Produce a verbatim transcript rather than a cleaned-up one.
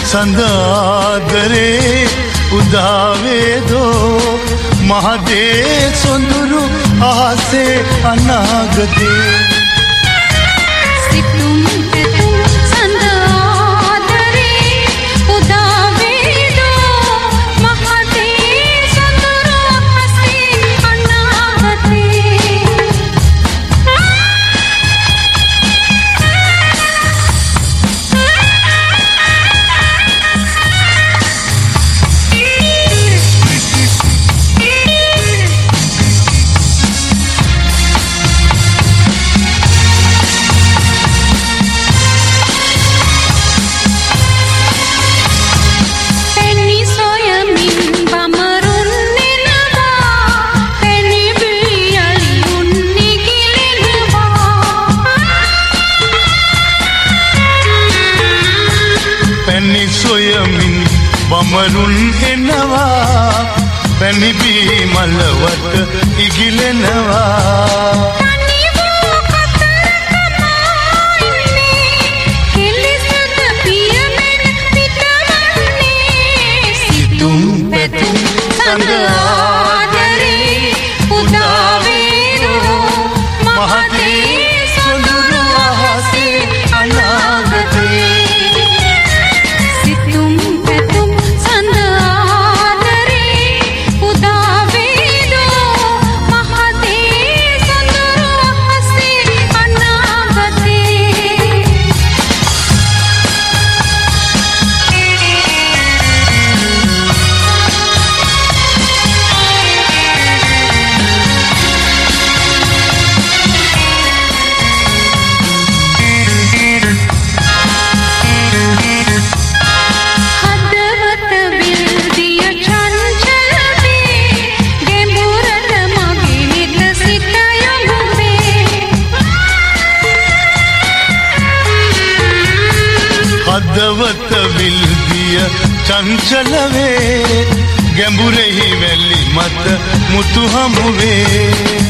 සඳාදරේ උදාවේදෝ මහදේ සොඳුරු ආසේ අනාගතේ සිතුම් සිතුම් සඳාදරේ උදාවේදෝ මහදේ සොඳුරු ආසේ අනාගතේ බමරුන් එනවා පැණි බී මලවට ඉගිලෙනවා සිතුම් පැතුම් සඳාදරේ උදාවේදෝ මහදේ සොඳුරු ආසේ අනාගතේ හදවත විල්දිය චංචල වේ ගැඹුරෙහි වැලි මත මුතු හමු වේ